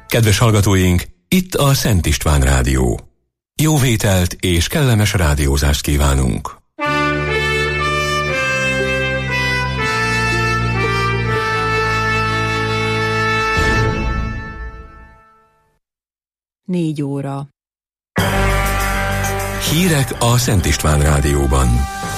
Kedves hallgatóink, itt a Szent István Rádió. Jó vételt és kellemes rádiózást kívánunk! Négy óra. Hírek a Szent István Rádióban.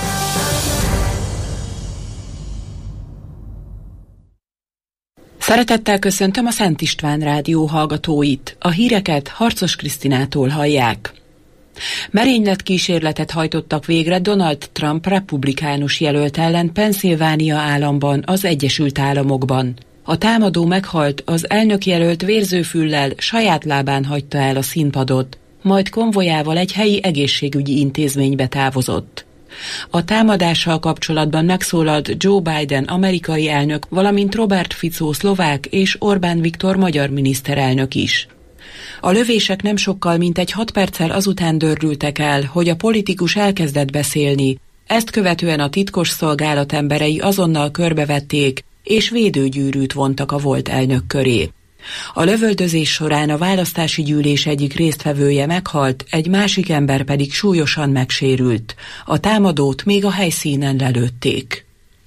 Szeretettel köszöntöm a Szent István Rádió hallgatóit. A híreket Harcos Krisztinától hallják. Merényletkísérletet hajtottak végre Donald Trump republikánus jelölt ellen Pennsylvania államban, az Egyesült Államokban. A támadó meghalt, az elnökjelölt vérzőfüllel saját lábán hagyta el a színpadot, majd konvojával egy helyi egészségügyi intézménybe távozott. A támadással kapcsolatban megszólalt Joe Biden amerikai elnök, valamint Robert Fico szlovák és Orbán Viktor magyar miniszterelnök is. A lövések nem sokkal mintegy 6 perccel azután dördültek el, hogy a politikus elkezdett beszélni, ezt követően a titkos szolgálat emberei azonnal körbevették, és védőgyűrűt vontak a volt elnök köré. A lövöldözés során a választási gyűlés egyik résztvevője meghalt, egy másik ember pedig súlyosan megsérült. A támadót még a helyszínen lelőtték.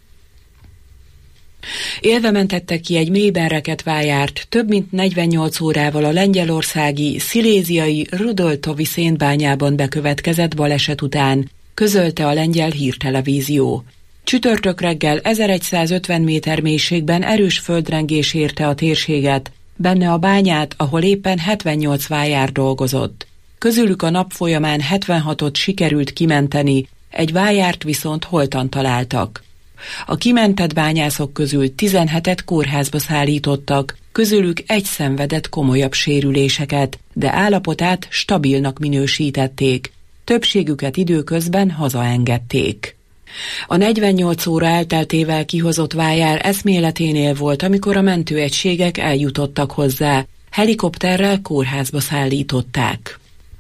Élve mentette ki egy mélyben rekedt vájárt több mint 48 órával a lengyelországi, sziléziai Rudoltovi szénbányában bekövetkezett baleset után, közölte a lengyel hírtelevízió. Csütörtök reggel 1150 méter mélységben erős földrengés érte a térséget, benne a bányát, ahol éppen 78 vájár dolgozott. Közülük a nap folyamán 76-ot sikerült kimenteni, egy vájárt viszont holtan találtak. A kimentett bányászok közül 17-et kórházba szállítottak, közülük egy szenvedett komolyabb sérüléseket, de állapotát stabilnak minősítették. Többségüket időközben hazaengedték. A 48 óra elteltével kihozott vájár eszméleténél volt, amikor a mentőegységek eljutottak hozzá. Helikopterrel kórházba szállították.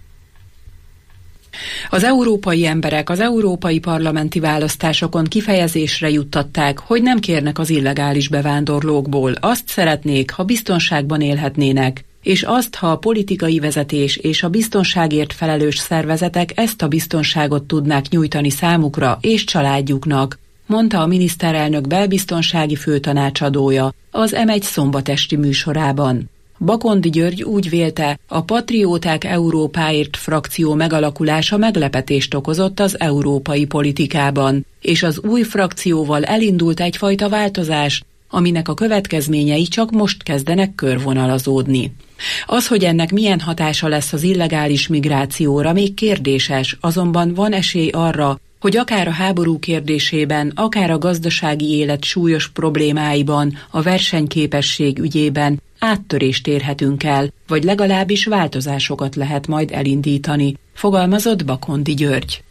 Az európai emberek az európai parlamenti választásokon kifejezésre juttatták, hogy nem kérnek az illegális bevándorlókból, azt szeretnék, ha biztonságban élhetnének, és azt, ha a politikai vezetés és a biztonságért felelős szervezetek ezt a biztonságot tudnák nyújtani számukra és családjuknak, mondta a miniszterelnök belbiztonsági főtanácsadója az M1 szombatesti műsorában. Bakondi György úgy vélte, a Patrióták Európáért frakció megalakulása meglepetést okozott az európai politikában, és az új frakcióval elindult egyfajta változás, aminek a következményei csak most kezdenek körvonalazódni. Az, hogy ennek milyen hatása lesz az illegális migrációra, még kérdéses, azonban van esély arra, hogy akár a háború kérdésében, akár a gazdasági élet súlyos problémáiban, a versenyképesség ügyében áttörést érhetünk el, vagy legalábbis változásokat lehet majd elindítani, fogalmazott Bakondi György.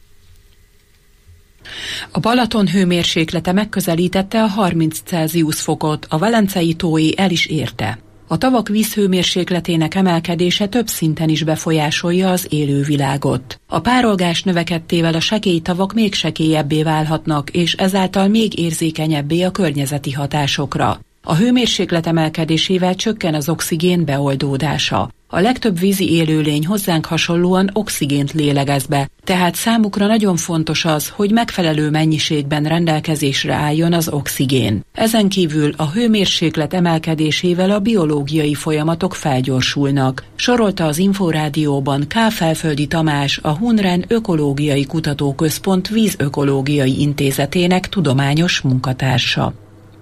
A Balaton hőmérséklete megközelítette a 30 Celsius fokot, a Velencei tóé el is érte. A tavak vízhőmérsékletének emelkedése több szinten is befolyásolja az élővilágot. A párolgás növekedtével a sekély tavak még sekélyebbé válhatnak, és ezáltal még érzékenyebbé a környezeti hatásokra. A hőmérséklet emelkedésével csökken az oxigén beoldódása. A legtöbb vízi élőlény hozzánk hasonlóan oxigént lélegez be, tehát számukra nagyon fontos az, hogy megfelelő mennyiségben rendelkezésre álljon az oxigén. Ezen kívül a hőmérséklet emelkedésével a biológiai folyamatok felgyorsulnak, sorolta az Inforádióban K. Felföldi Tamás, a Hunren Ökológiai Kutatóközpont Vízökológiai Intézetének tudományos munkatársa.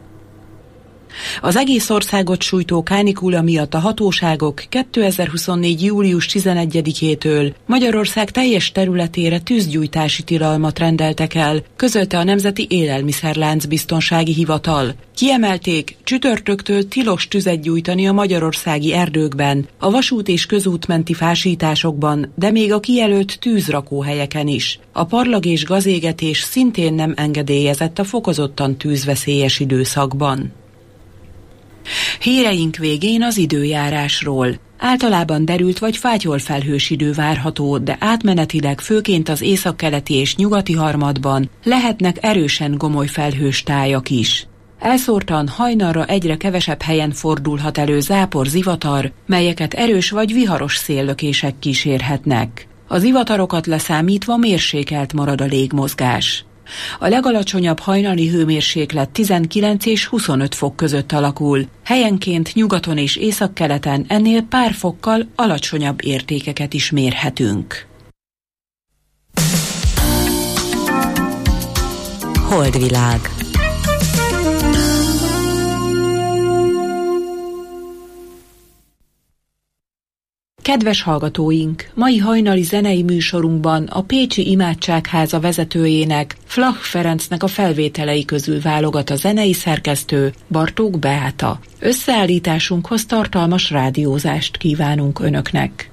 Az egész országot sújtó kánikula miatt a hatóságok 2024. július 11-től Magyarország teljes területére tűzgyújtási tilalmat rendeltek el, közölte a Nemzeti Élelmiszerlánc Biztonsági Hivatal. Kiemelték, csütörtöktől tilos tüzet gyújtani a magyarországi erdőkben, a vasút és közútmenti fásításokban, de még a kijelölt tűzrakóhelyeken is. A parlag és gazégetés szintén nem engedélyezett a fokozottan tűzveszélyes időszakban. Híreink végén az időjárásról. Általában derült vagy fátyolfelhős idő várható, de átmenetileg főként az északkeleti és nyugati harmadban lehetnek erősen gomoly felhős tájak is. Elszórtan hajnalra egyre kevesebb helyen fordulhat elő zápor, zivatar, melyeket erős vagy viharos széllökések kísérhetnek. A zivatarokat leszámítva mérsékelt marad a légmozgás. A legalacsonyabb hajnali hőmérséklet 19 és 25 fok között alakul, helyenként nyugaton és északkeleten ennél pár fokkal alacsonyabb értékeket is mérhetünk. Holdvilág. Kedves hallgatóink! Mai hajnali zenei műsorunkban a Pécsi Imádságháza vezetőjének, Flach Ferencnek a felvételei közül válogat a zenei szerkesztő, Bartók Beáta. Összeállításunkhoz tartalmas rádiózást kívánunk Önöknek!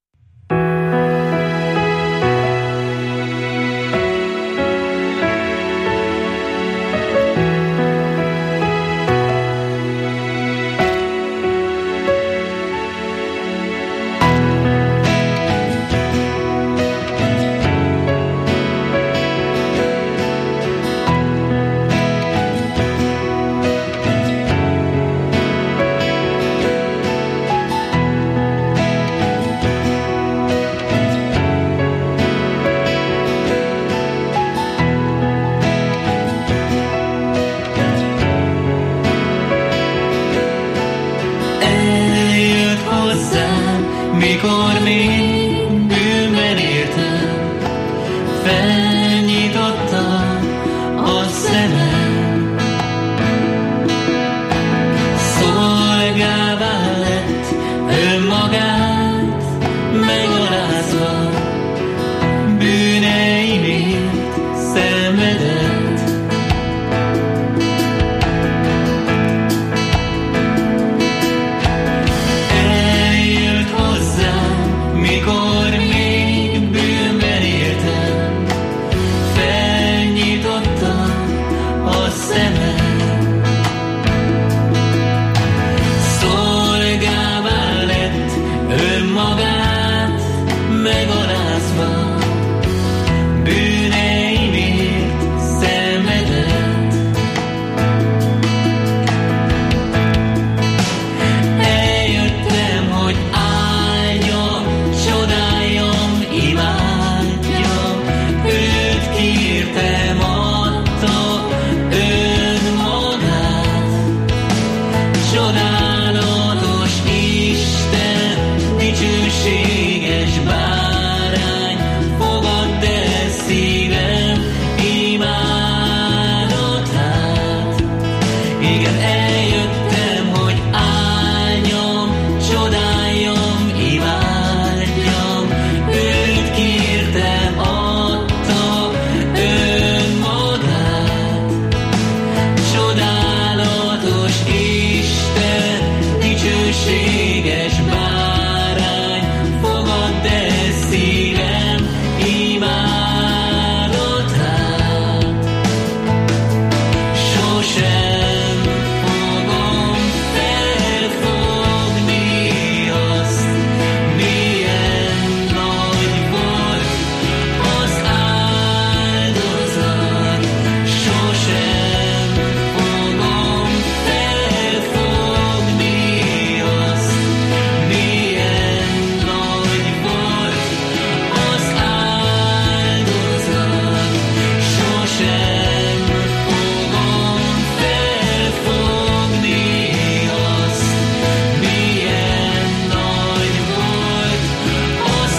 Mikor még bűnben éltem, felnyitotta a szemem, szolgává lett önmagát megalázva, bűneimért szenvedett. Mikor még bűnben éltem, felnyitotta a szemem, szolgává lett önmagát megalázva, bűneimért szenvedett. Eljöttem, hogy csodáljam, imádjam, őt kiírtem, adta önmagát. Csodálatos Isten, dicsőséges bárány, fogadd el szívem imádatát. Igen, eljöttem, hogy álljam, csodáljam, imádjam, őt kértem, adta önmagát. Csodálatos Isten, dicsőséges bárány, fogadd el szívem imádatát. Sosem fogom felfogni azt, milyen nagy volt az áldozat. Sosem fogom felfogni azt, milyen nagy volt az áldozat. Sosem fogom felfogni azt, milyen nagy volt az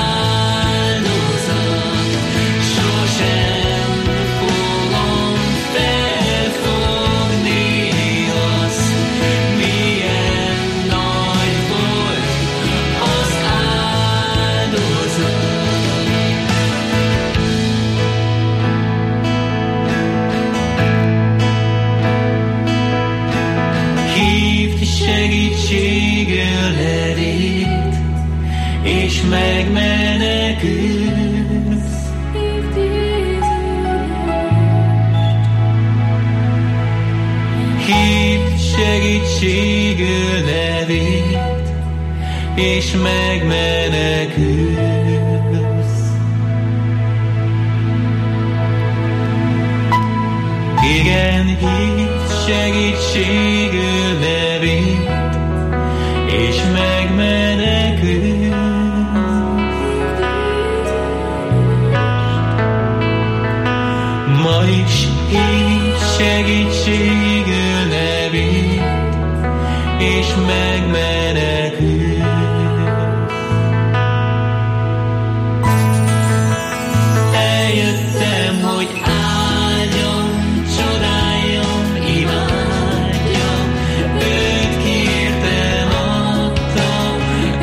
áldozat. Sosem fogom felfogni azt, milyen nagy volt az áldozat. Hívd segítségül erét, és megmenekülsz. Hívd segítségül nevét, és megmenekülsz. Igen, hívd segítségül nevét, és megmenekül. Ma is hidd segítségül nevét, és megmenekül. Eljöttem, hogy áldjam, csodáljam, imádjam, őt kértem, adtam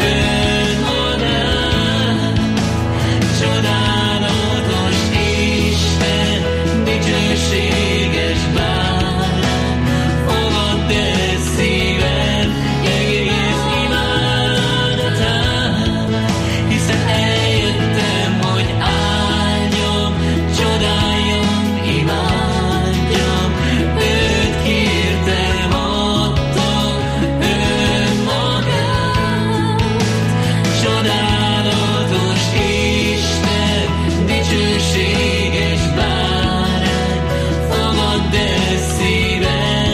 önmagát. Csodálatos Isten, dicsőséges bárány, fogadd el szívem egész imádatát, hiszen eljöttem, hogy áldjam, csodáljam, imádjam, őt kértem, adtam önmagát. Csodálatos Isten, dicsőséges bárány, fogadd el szívem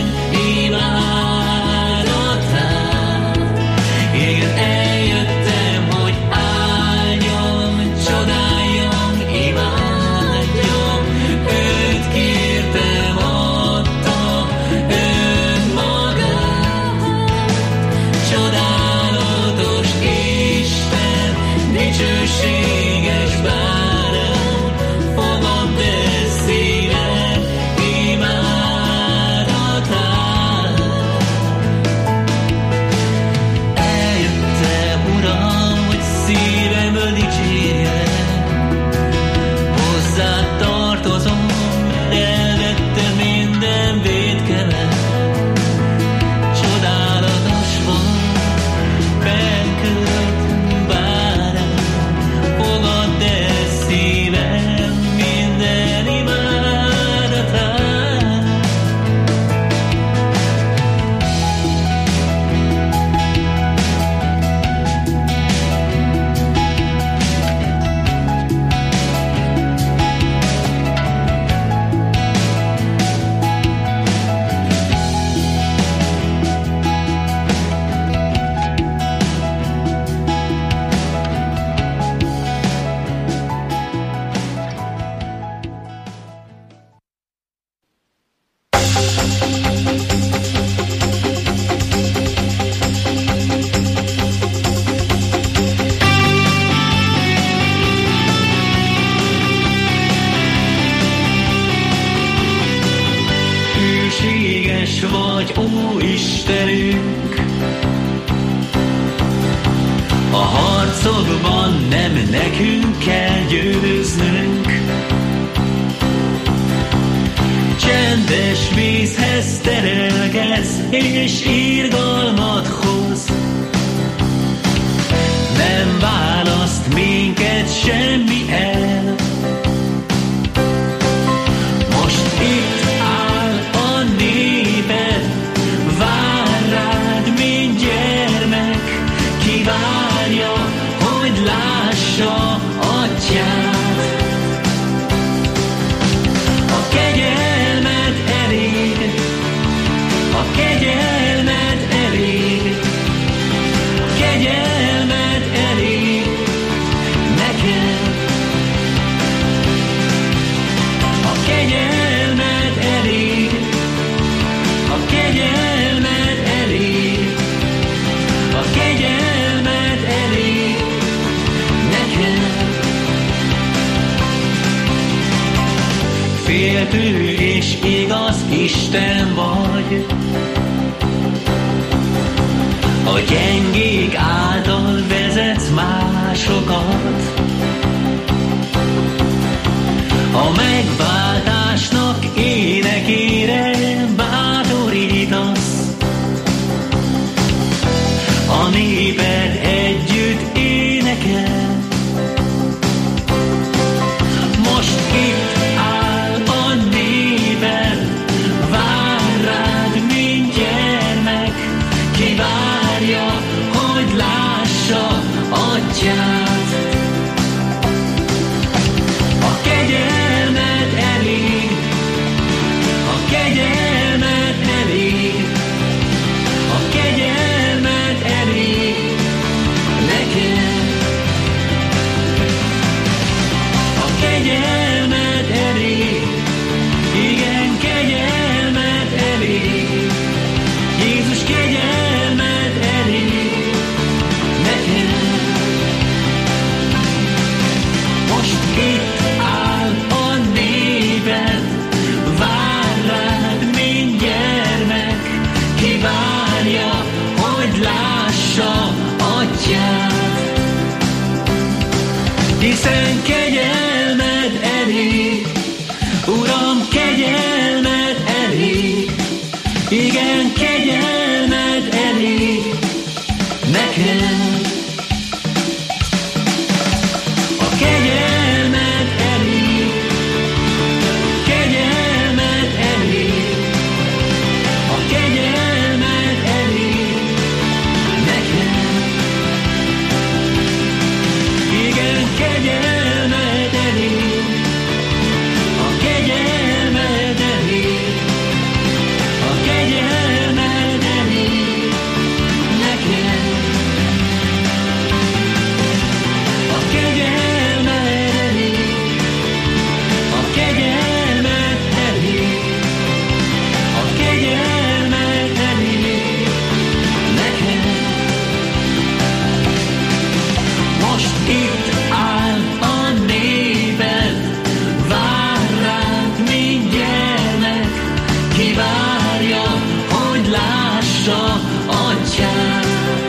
imádatát. Igen, eljöttem, hogy áldjam, csodáljam, imádjam, őt kértem, adtam önmagát. Csodálatos Isten, dicsőséges bárány, fogadd el szívem imádatát. Eljöttem, Uram, hogy szívemből dicsérjem, hozzád tartozom, elvettem minden vétkemet. Csodálatos vagy, benkölt bárány, fogadd el szívem minden imádatát. Hűséges vagy, ó Istenünk, a harcokban nem nekünk kell győznünk. Csendes vízhez terelgetsz, és irgalmat hoz. Nem választ minket semmi el. Most itt áll a néped, vár rád, mint gyermek, kivárja, hogy lássa atyát. A kegyelmed elég, a kegyelmed elég, a kegyelmed elég neked. A kegyelmed elég, a kegyelmed elég, a kegyelmed elég neked. Féltő és igaz Isten vagy, a gyengék által vezetsz másokat. A megváltásnak énekére bátorítasz, a néped együtt énekel. Most itt áll a néped, vár rád, mint gyermek, kivárja, hogy lássa atyát. A kegyelmed elég, a kegyelmed elég, lássa atyát. Hiszen kegyelmed elég, Uram, kegyelmed elég, igen, kegyelmed elég nekem. A kegyelmed elég, kegyelmed elég, a kegyelmed elég nekem. Igen, kegyelmed elég, a kegyelmed elég, a kegyelmed elég nekem. A kegyelmed elég, a kegyelmed elég, a kegyelmed elég nekem. Most itt áll a néped, vár rád mind gyermek, kivárja, hogy lássa atyát.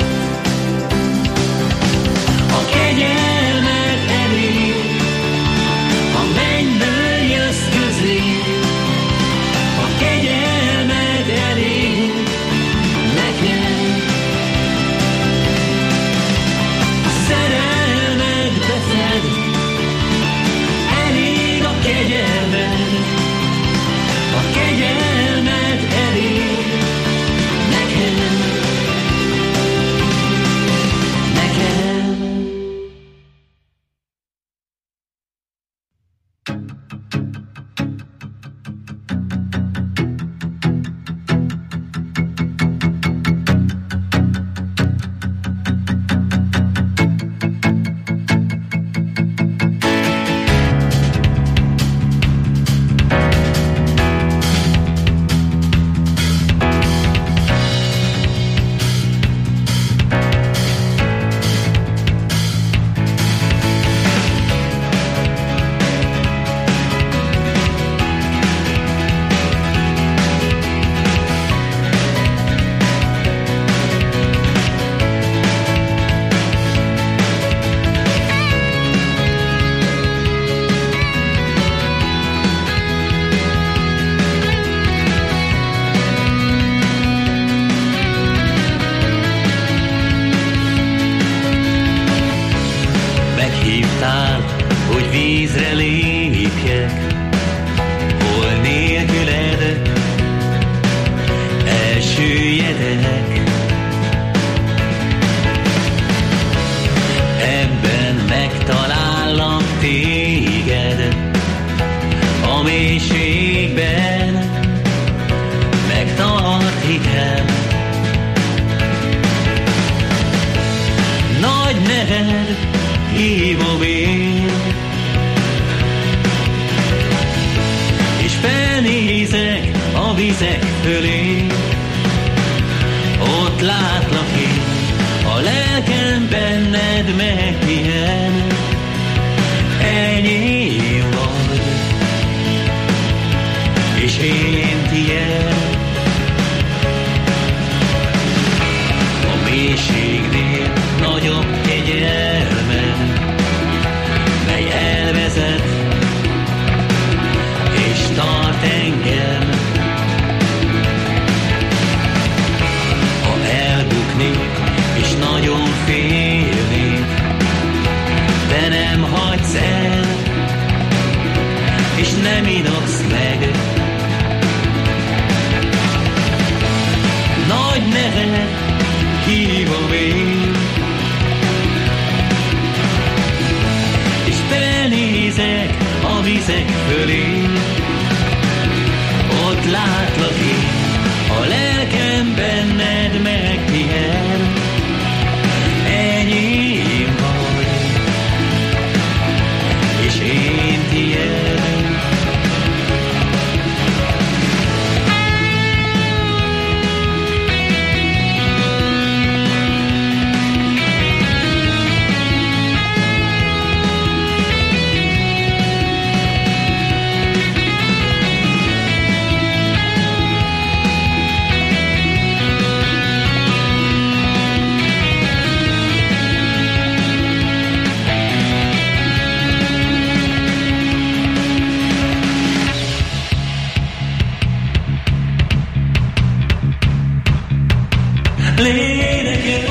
A kegyelmed elég, a mennyből jössz közé, a kegyelmed elég nekem. A szerelmed befed, elég a kegyelmed, a kegyelmed elég nekem. Nekem. Meghívtál, hogy vízre lépjek, hol nélküled elsüllyedek. Ebben megtalállak téged, a mélységben megtart hitem. Nagy neved hívom én, és felnézek a vizek fölé. Ott látlak én, a lelkem benned megpihen. Enyém vagy, és én tiéd. A mélységnél nagyobb kegyelmed, mely elvezet és tart engem. Ha elbuknék és nagyon félnék, de nem hagysz el, és nem inogsz meg. Nagy neved hívom én, és felnézek a vizek fölé. Ott látlak én, a lelkem benned megpihen. Enyém vagy, és én tiéd. Lélek jöjj,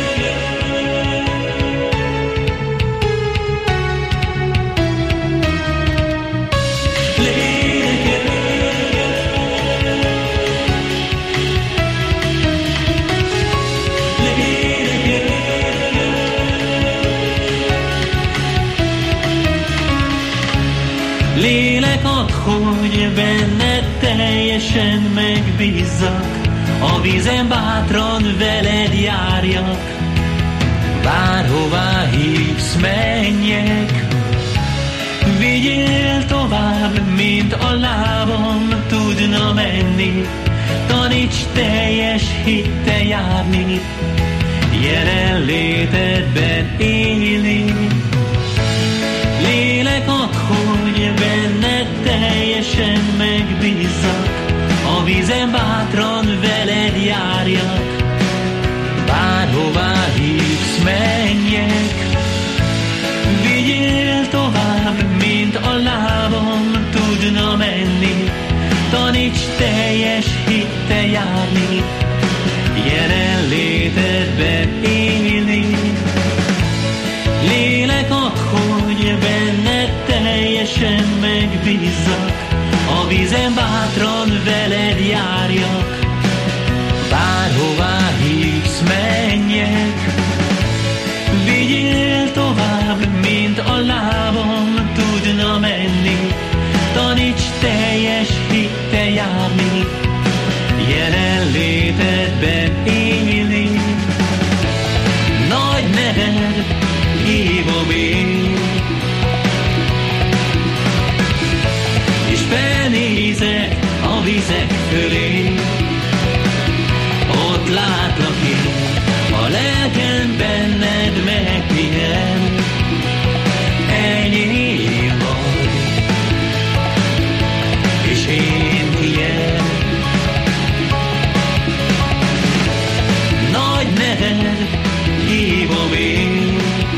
lélek ad, hogy benned teljesen megbízzak, a vízen bátran veled járjak, bárhová hívsz, menjek. Vigyél tovább, mint a lábam tudna menni, taníts teljes hittel járni, jelenlétedben élni. Lélek ad, hogy benned teljesen megbízzak, a vízen bátran veled járjak, bárhová hívsz, menjek. Vigyél tovább, mint a lábam tudna menni, taníts teljes hittel járni, jelenlétedben élni. Lélek ad, hogy benned teljesen megbízzak, a vízen bátran veled járjak, bárhová hívsz, menjek. Vigyél tovább, mint a lábam tudna menni, taníts teljes hittel járni, jelenlétedben élni. Nagy neved hívom én, és felnézek a vizek fölé, ott látlak én, a lelkem benned megpihen, enyém vagy, és én tiéd. Nagy neved hívom én,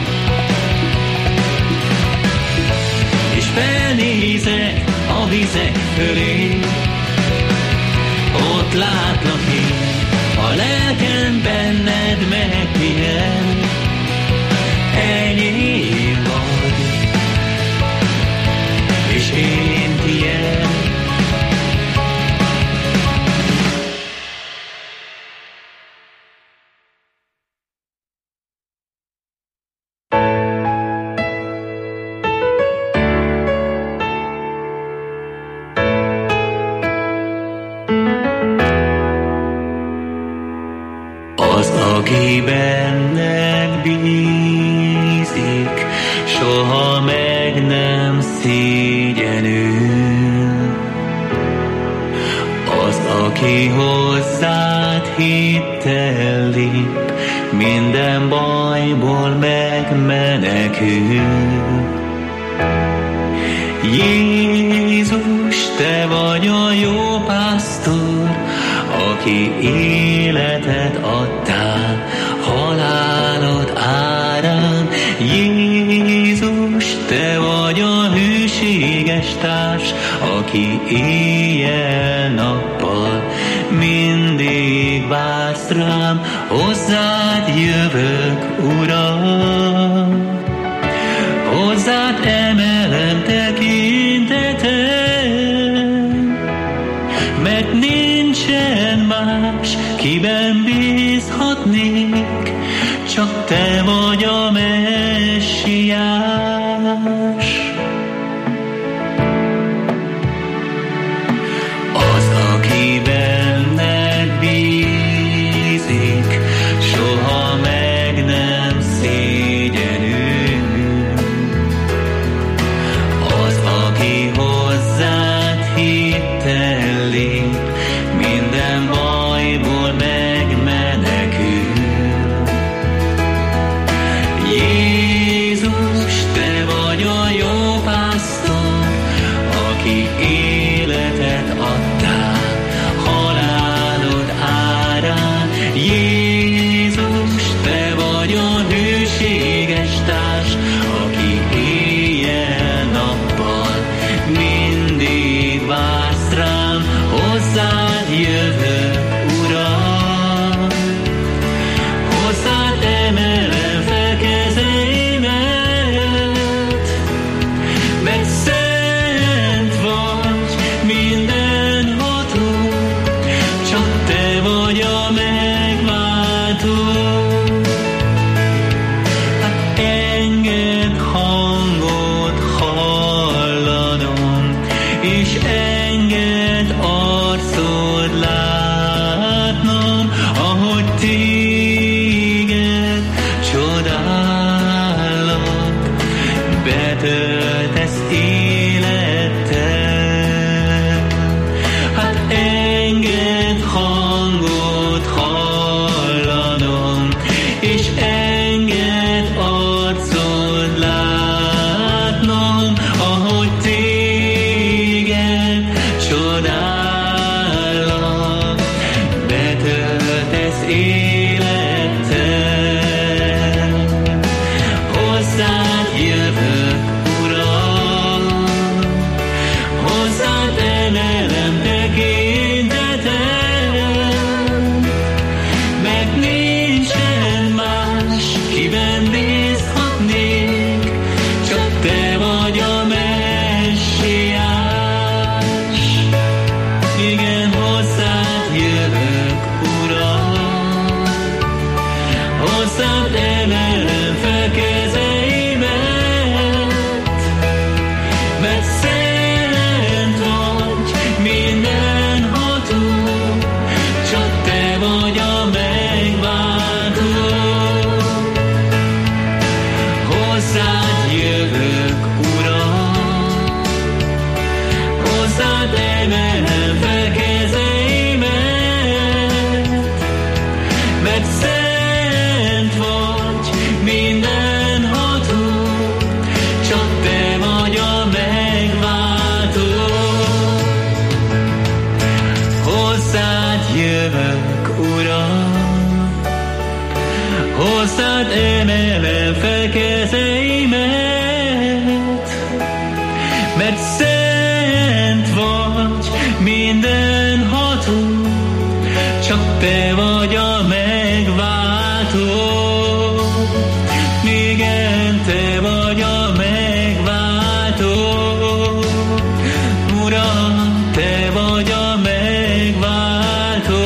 és felnézek a vizek fölé, ott látlak én, a lelkem benned megpihen, enyém vagy, és én tiéd. Aki benned bízik, soha meg nem szégyenül. Az, aki hozzád hittel lép, minden bajból megmenekül. Jézus, te vagy a jó pásztor, aki életet adtál halálod árán. Jézus, te vagy a hűséges társ, aki éjjel-nappal mindig vársz rám. Hozzád jövök, Uram, hozzád emelem tekintetem, mert nincsen más, kiben bízhatnék, csak te vagy a messiás. Az, aki benned bízik, soha meg nem szégyenül. Az, aki hozzád hittel lép, minden bajból megmenekül. Jézus, szót hallanom, és enged arcod látnom, ahogy téged csodálok, betöltesz élettel. Hozzád jövök, Uram, hozzád emelem tekintetem, mert nincsen más, kiben bízhatnék, csak te vagy a messiás. Igen, hozzád jövök, Uram, hozzád emelem fel kezeimet, mert szent vagy, mindenható, csak te vagy a megváltó. Hozzád jövök, Uram, hozzád emelem fel kezeimet, mert szent vagy, mindenható, csak te vagy a megváltó. Hozzád jövök, Uram, hozzád emelem fel kezeimet, mert szent vagy, mindenható, csak te vagy a megváltó. Igen, te vagy a megváltó. Uram, te vagy a megváltó.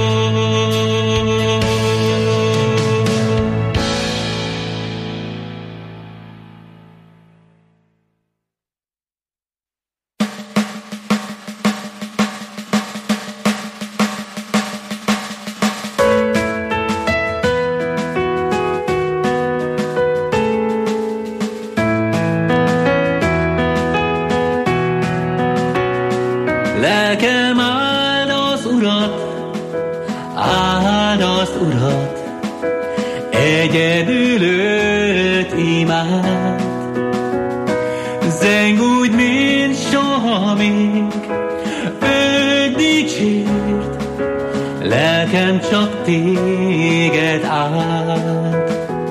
Lelkem áld az Urat, egyedül őt imád. Zeng úgy, mint soha még, őt dicsért, lelkem csak téged áld.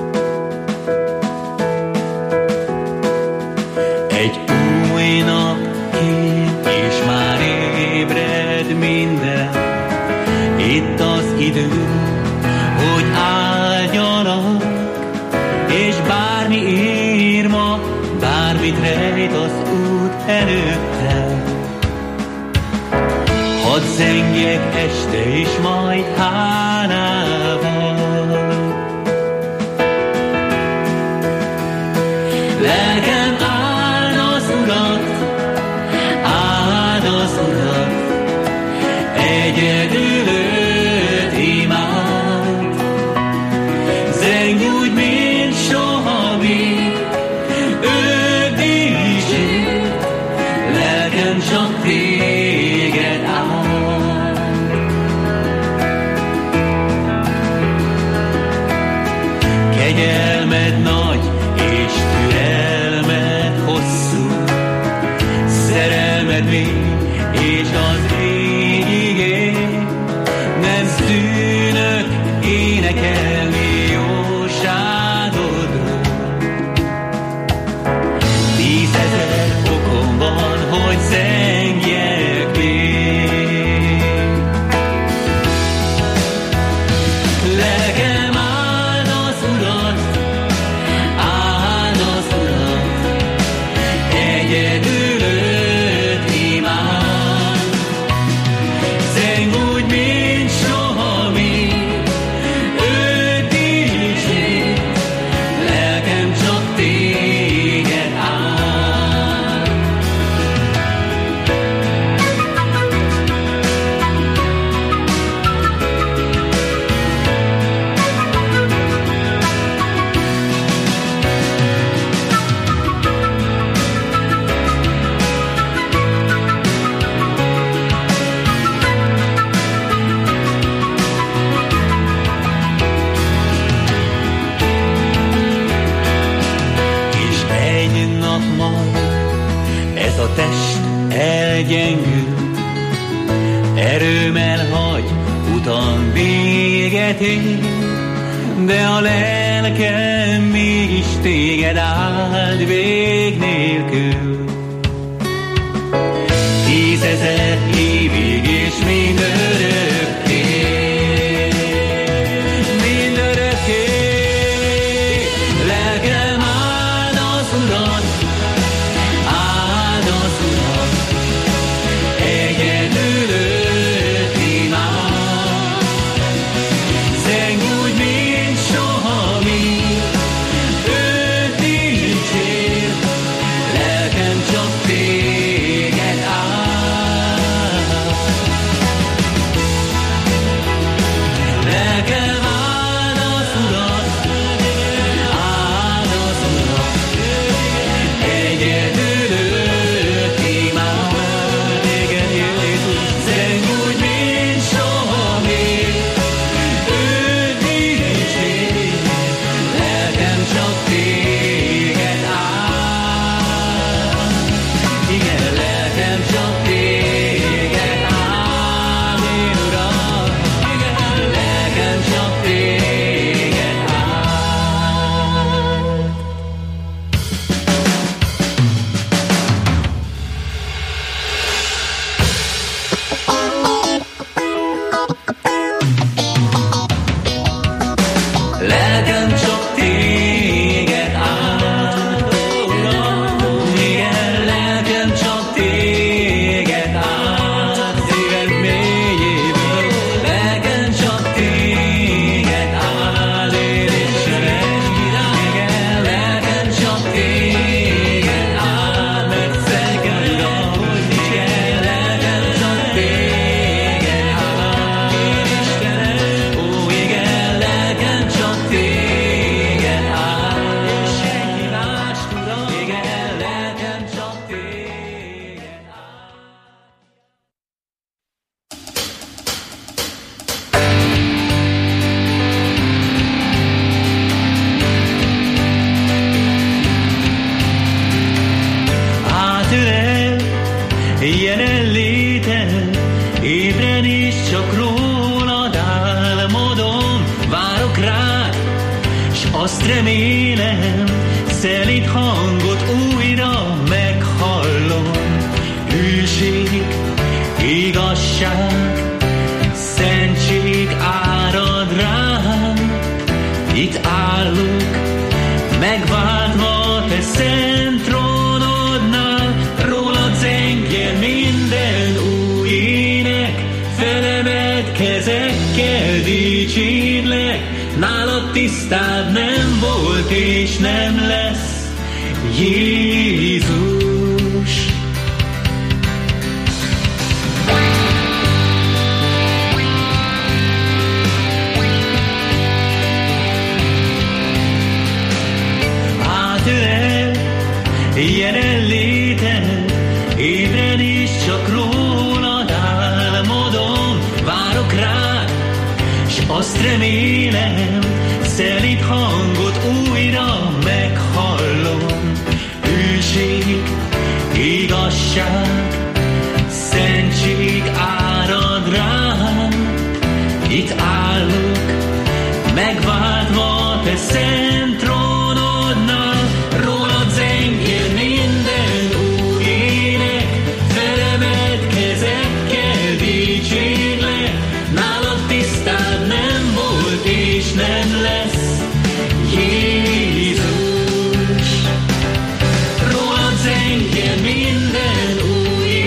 Egy új nap kép, és már ébred minden, itt az idő, hogy áldjanak, és bármi ér ma, bármit rejt az út előtte. Hadd zengjek este is majd hálával. Lelkem áld az Urat, egyedül őt imád. Zeng úgy, mint soha még, őt dicsért, lelkem csak téged áld. Kegyelmed nagy, és türelmed hosszú, szerelmed mély, és az égig él. Nem szűnök énekelni jóságodról. 10 000 okom van, hogy zengjek még. Lelkem áld az Urat, véget ér, de a lelkem mégis téged áld vég nélkül. 10 000 évig és mindörökké, mindörökké. Lelkem áld az Urat, áld az Urat, egyedül őt imád. Zeng úgy, mint soha még, őt dicsérd, lelkem csak téged áld. Lelkem áld az Urat, áld az Urat, egyedül őt imád. Igen, Jézus, zeng úgy, mint soha még, őt dicsérd, lelkem csak téged áld. Igen, lelkem csak téged áld, én Uram. Igen, lelkem csak téged áld. Lelkem csak téged áld, Uram. Igen, lelkem csak téged áld, szívem mélyéből. Lelkem csak téged áld, én Istenem. Igen, lelkem csak téged áld, mert szeged, Uram. Igen, lelkem csak téged áld, én Istenem. Ó, igen, lelkem csak téged áld, és senki mást, Uram. Igen, lelkem csak téged áld. Átölel jelenléted, ébren is csak rólad álmodom. Várok rád, s azt remélem, szelíd hangot újra meghallom. Hűség, igazság, szentség árad rám. Itt állok, megváltva te szent trónodnál. Rólad zengjen minden új ének, felemelt kezekkel dicsérlek. Nálad tisztább nem volt és nem lesz, Jézus. Átölel jelenléted, ébren is csak rólad álmodom. Várok rád, s azt remélem, szelíd hangot újra meghallom. Hűség, igazság, szentség árad rám. Itt állok, megváltva te szent trónodnál. Rólad zengjen minden új ének, felemelt kezekkel dicsérlek. Nálad tisztább nem volt és nem lesz, Jézus. Rólad zengjen minden új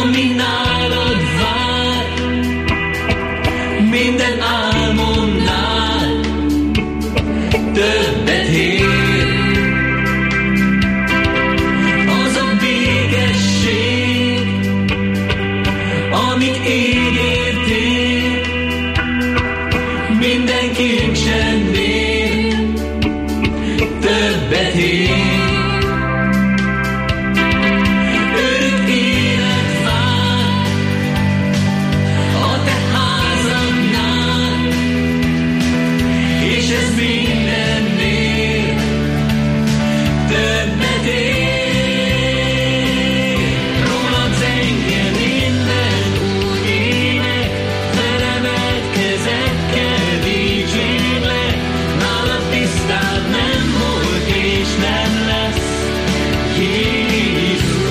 ami nálad vár, minden álmomnál többet ér. Az a végesség, amit ígértél, minden kincsennél többet ér. Örök élet vár a te házadnál, és ez mindennél többet ér. Rólad zengjen minden új ének, felemelt kezekkel dicsérlek, nálad tisztább nem volt és nem lesz, Jézus.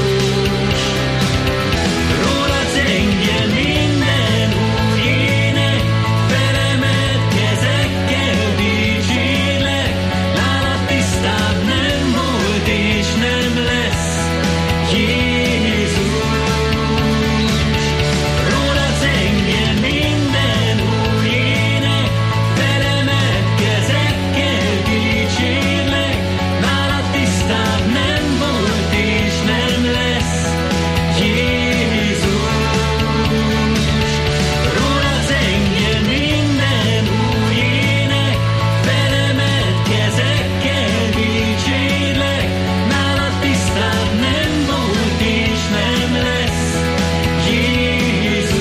Rólad zengjen minden új ének, felemelt kezekkel dicsérlek, nálad tisztább nem volt és nem lesz, Jézus. Rólad zengjen minden új ének, felemelt kezekkel dicsérlek, nálad tisztább nem volt és nem lesz, Jézus. Rólad zengjen minden új ének, felemelt kezekkel dicsérlek, nálad tisztább nem volt és nem lesz, Jézus.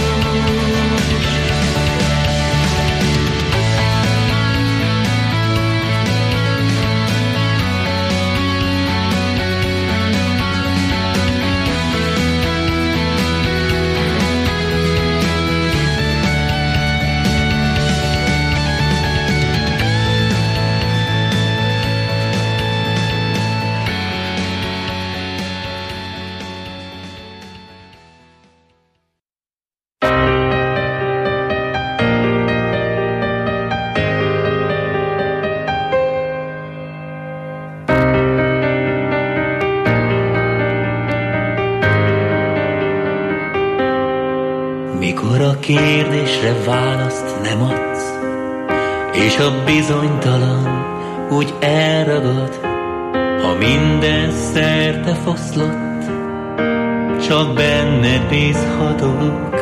Mikor a kérdésre választ nem adsz, és a bizonytalan úgy elragad, ha minden szerte foszlott, csak benned bízhatok.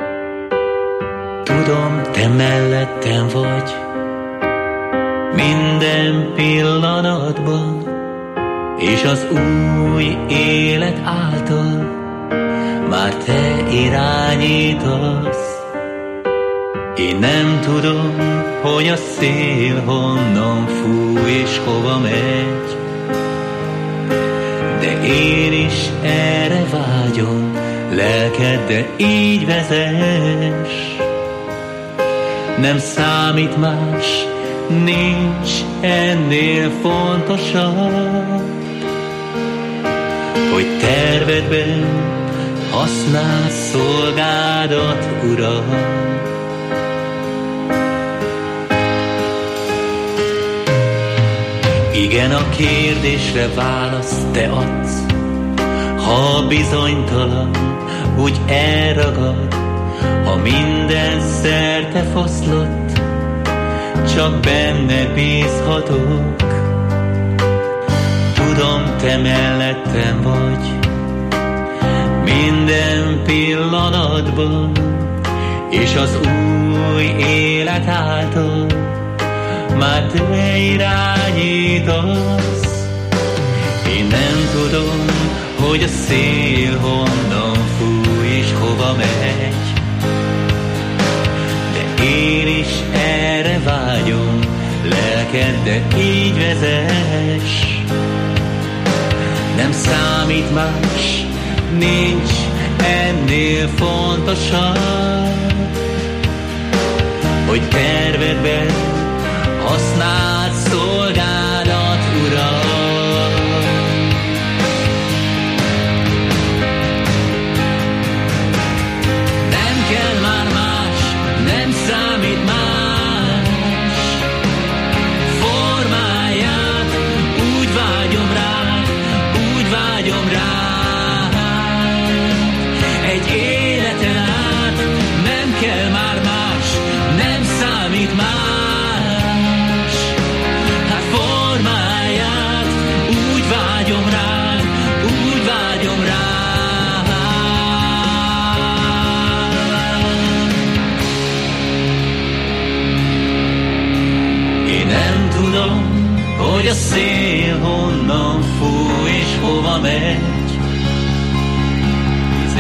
Tudom, te mellettem vagy minden pillanatban, és az új élet által már te irányítasz. Én nem tudom, hogy a szél honnan fúj és hova megy, de én is erre vágyom, lelkeddel így vezess. Nem számít más, nincs ennél fontosabb, hogy tervedben használd szolgádat, Uram. Igen, a kérdésre választ te adsz, ha bizonytalan úgy elragad, ha minden szerte foszlott, csak benned bízhatok. Tudom, te mellettem vagy minden pillanatban, és az új élet által már te irányítasz. Én nem tudom, hogy a szél honnan fúj és hova megy, de én is erre vágyom, lelkeddel így vezess. Nem számít más, nincs ennél fontosabb, hogy tervedben használd szolgádat, Uram. Nem kell már más, nem számít más, formáját úgy vágyom rád,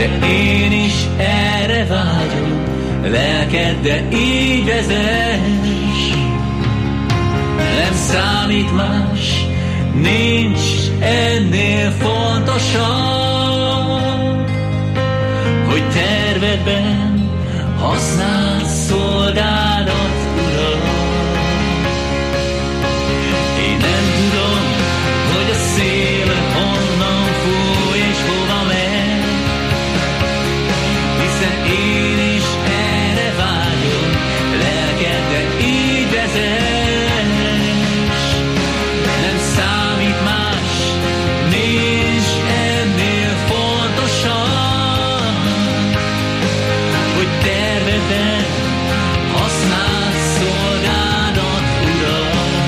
de én is erre vágyom, lelked, de így vezess. Nem számít más, nincs ennél fontosabb, hogy tervedben használd szolgádat, Uram. Én nem tudom, hogy a szél honnan fúj és hova megy, hiszen én is erre vágyom, lelked, de így vezess. Nem számít más, nincs ennél fontosabb, hogy tervedben használd szolgádat, Uram.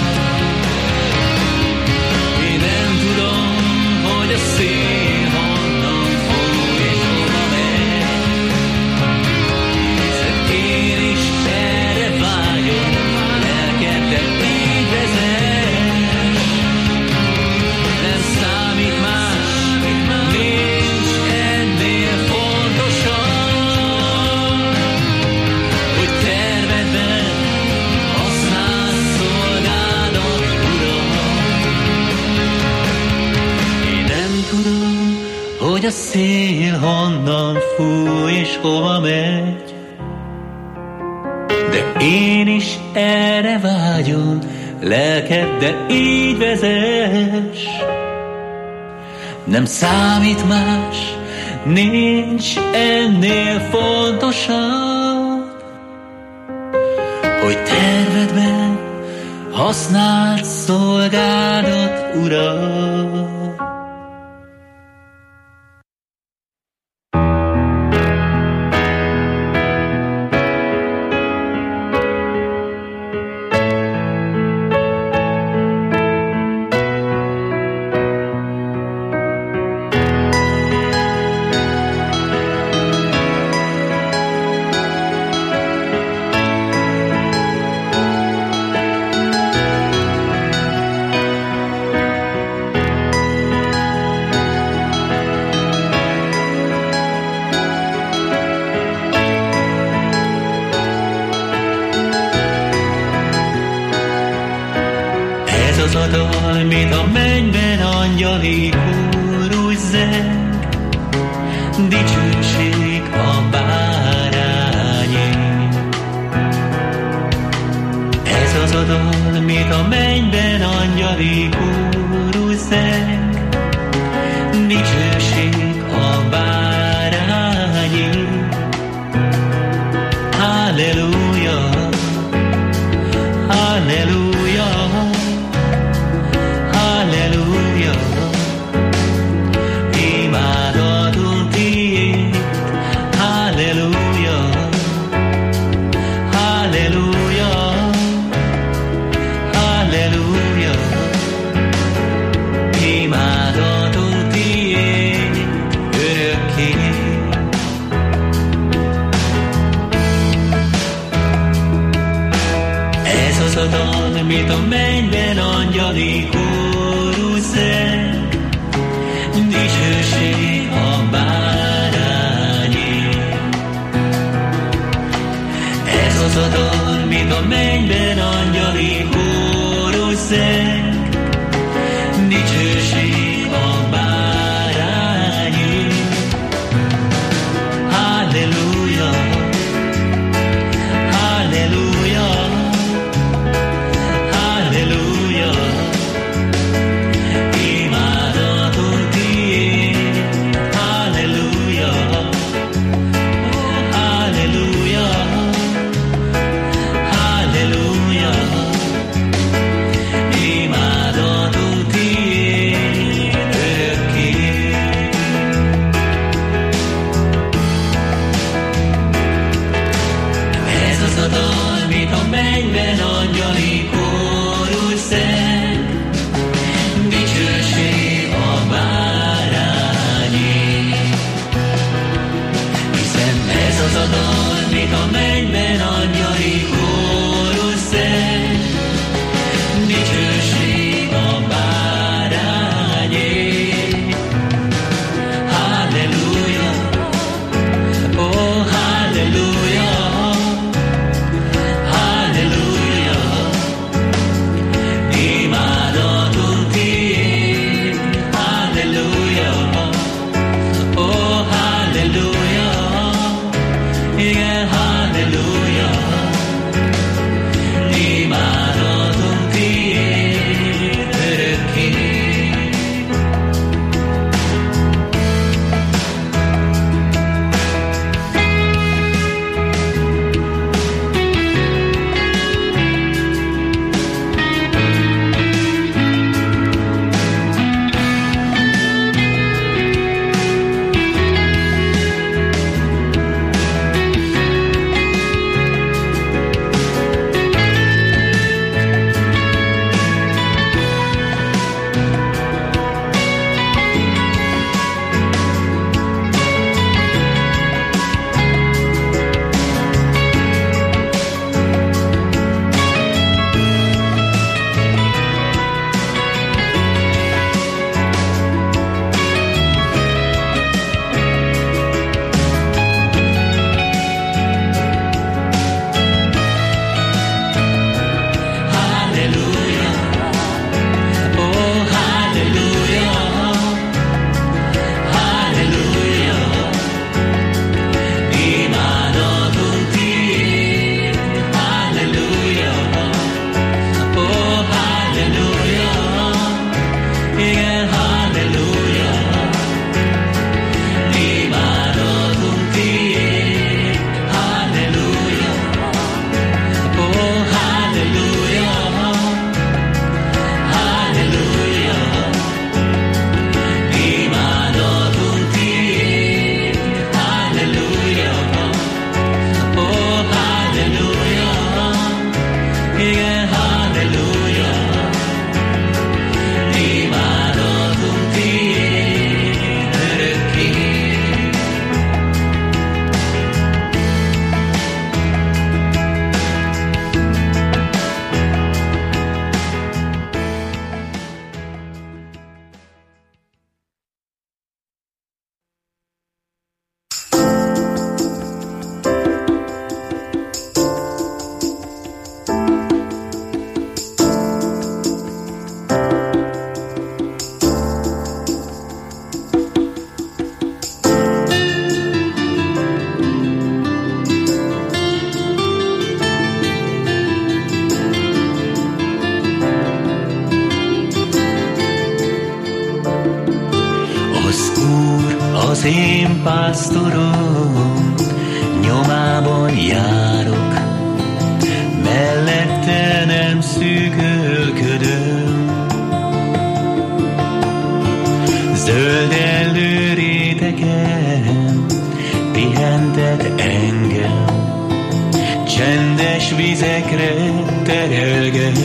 Én nem tudom, hogy a szél honnan fúj és hova megy, hiszen én is erre vágyom, lelked, de így vezess. Nem számít más, nincs ennél fontosabb, hogy tervedben használd szolgádat, Uram. Én nem tudom, hogy a szél honnan fúj és hova megy, de én is erre vágyom, lelked, de így vezess. Nem számít más, nincs ennél fontosabb, hogy tervedben használd szolgádat, Uram. Az a dal, mint a mennyben angyali kórus zeng, dicsőség a bárányé. Ez az a dal, mint a mennyben angyali kórus zeng, dicsőség a bárányé. Halleluja, halleluja, halleluja, imádatunk tiéd, halleluja, halleluja, halleluja, imádatunk tiéd örökké. Ez az a dal, mint a mennyben angyali kórus zeng, dicsőség a bárányé. Ez az a dal, mint a mennyben angyali kórus zeng, dicsőség a bárányé. Halleluja, halleluja, halleluja, imádatunk tiéd, halleluja, halleluja, halleluja, imádatunk tiéd örökké. Ez az a dal, mint a mennyben angyali kórus zeng, dicsőség a bárányé. Hiszen ez az a dal, mint a mennyben angyali kórus zeng, dicsőség a bárányé. Halleluja, pásztorom, nyomában járok, mellette nem szűkölködöm. Zöld erdőréteken pihentet engem, csendes vizekre terelget.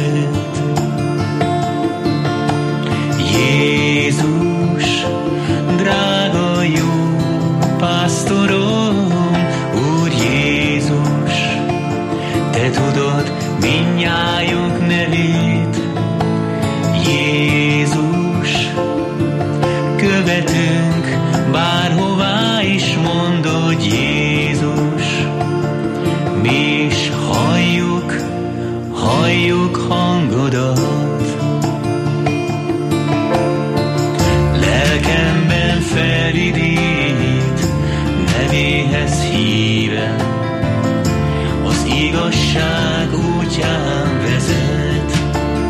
Jézus, drága jó pásztorom, Úr Jézus, Te tudod mindnyájunk nevét. Jézus, követünk bárhová is mondod, Jézus, mi is halljuk hangodat. Lelkemben felidít, nevéhez hívem, az igazság útján vezet.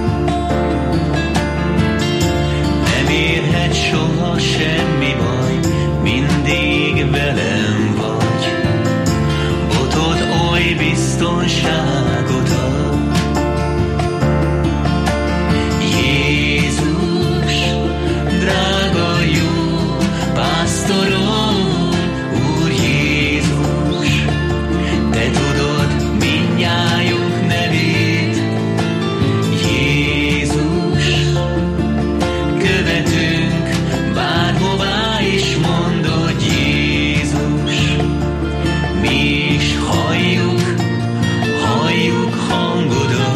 Nem érhet soha semmi baj, mindig velem vagy, botod oly biztonságot ad. Jézus, drága jó pásztorom, Úr Jézus, Te tudod mindnyájunk nevét. Jézus, követünk bárhová is mondod, Jézus, mi is halljuk hangodat.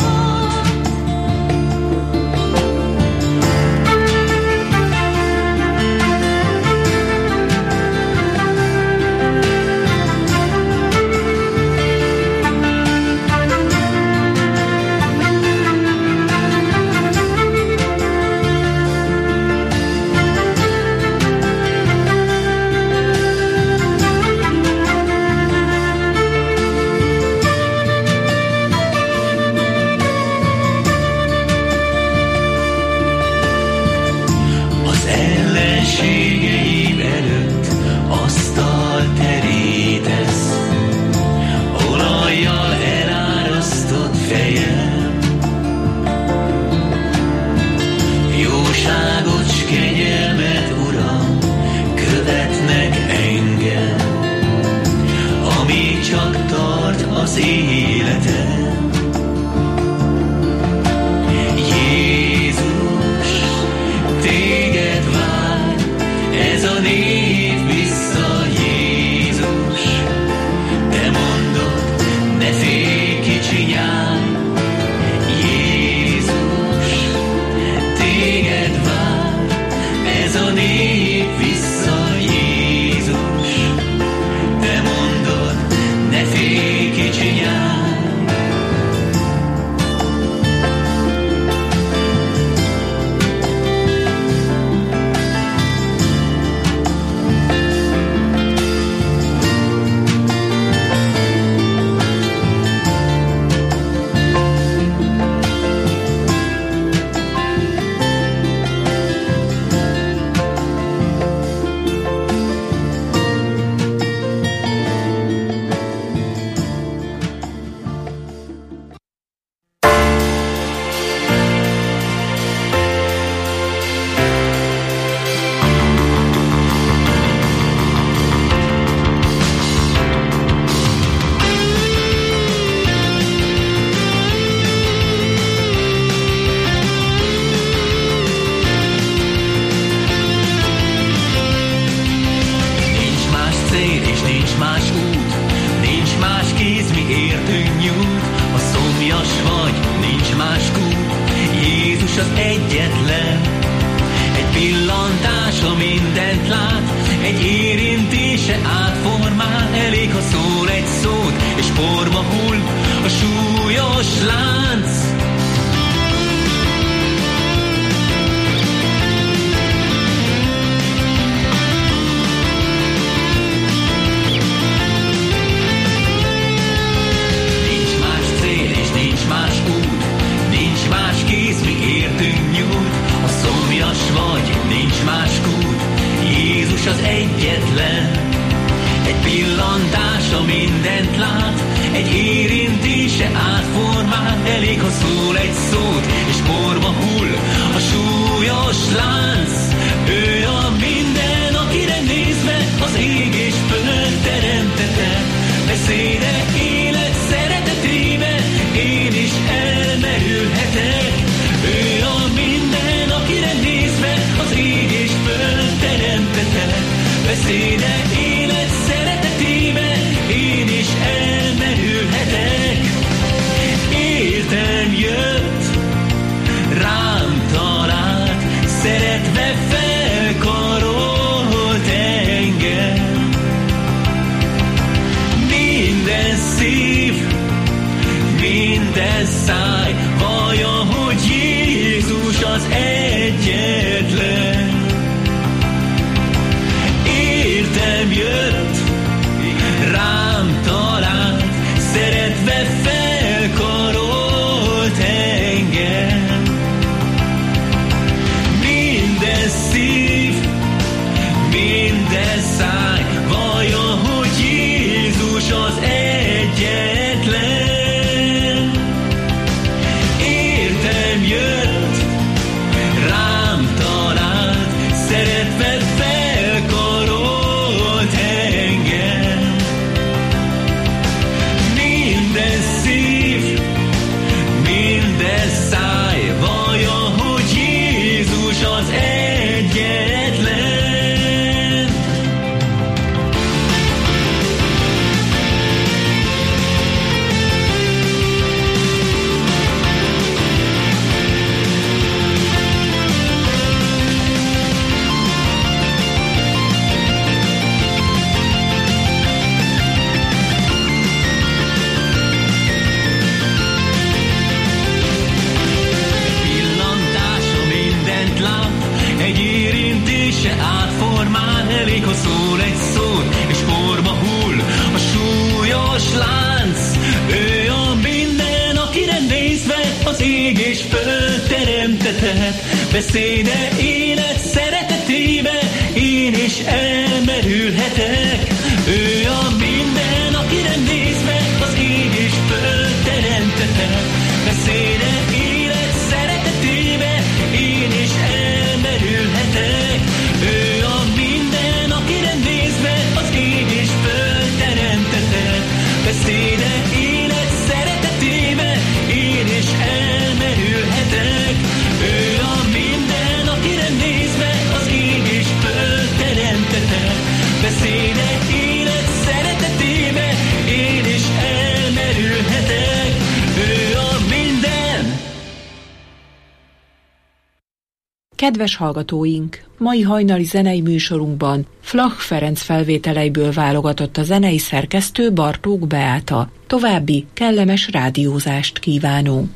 Az ellenségeim előtt asztal terítesz, olajjal elárasztott fejem. Jóságot s kegyelmet, Uram, követnek engem, amíg csak tart az életem. Jézus, Téged vár ez a nép vissza, Jézus, Te mondod, ne félj, kicsi nyáj. Jézus, Téged vár ez a nép vissza, Jézus, Te mondod, ne félj, kicsi nyáj. Jézus az egyetlen, egy pillantása mindent lát, egy érintése átformál, elég, ha szól egy szót, és porba hull a súlyos lánc. Nincs más cél és nincs más út, nincs más kéz, mi értünk nyújt, ha szomjas vagy, nincs más kút, Jézus az egyetlen. pillantása mindent lát, egy érintése átformál, elég ha szól egy szót, és porba hull a súlyos lánc. Ő a minden, akire nézve az ég és föld teremtette, beszéde élet szeretetébe én is elmerülhetek. Ő a minden, akire nézve az ég és föld teremtette, beszéde élet szeretetébe én is elmerülhetek. Értem jött, rám talált, szeretve felkarolt engem. Minden szív, minden száj vallja, hogy Jézus az egyetlen. Értem jött, rám talált, szeretve felkarolt engem. Minden szív, minden száj vallja, hogy Jézus az egyetlen. Értem jött, rám talált, szeretve felkarolt engem. Minden szív, minden száj vallja, hogy Jézus az egyetlen. Pillantása mindent lát, egy érintése átformál, elég ha szól egy szót, és porba hull a súlyos lánc. Ő a minden, akire nézve az ég és föld teremtetett, beszéde élet szeretetébe én is elmerülhetek. Ő a minden, akire nézve az ég és föld teremtetett, beszéde élet szeretetébe én is elmerülhetek. Ő a minden, akire nézve az ég és föld teremtetett, beszéde élet szeretetébe én is elmerülhetek. Ő a minden, akire nézve az ég és föld teremtetett, beszéde élet szeretetébe én is elmerülhetek. Ő a minden. Kedves hallgatóink! Mai hajnali zenei műsorunkban Flach Ferenc felvételeiből válogatott a zenei szerkesztő Bartók Beáta. További kellemes rádiózást kívánunk!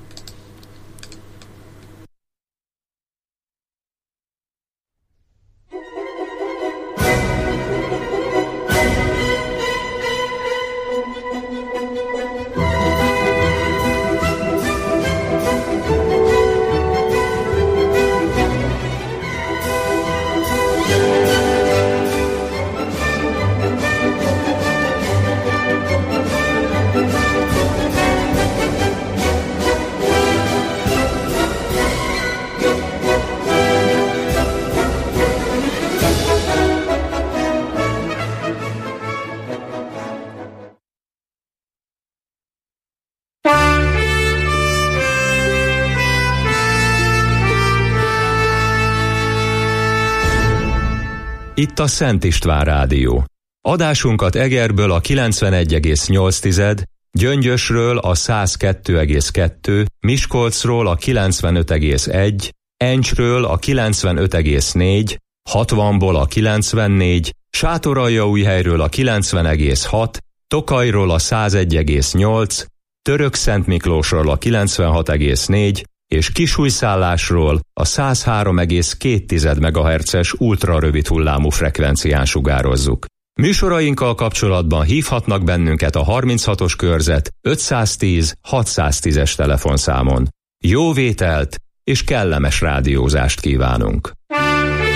Itt a Szent István Rádió. Adásunkat Egerből a 91,8, Gyöngyösről a 102,2, Miskolcról a 95,1, Encsről a 95,4, 60-ból a 94, Sátoraljaújhelyről a 90,6, Tokajról a 101,8, Törökszentmiklósról a 96,4 és Kisújszállásról a 103,2 MHz-es ultrarövid hullámú frekvencián sugározzuk. Műsorainkkal kapcsolatban hívhatnak bennünket a 36-os körzet 510 610-es telefonszámon. Jó vételt és kellemes rádiózást kívánunk!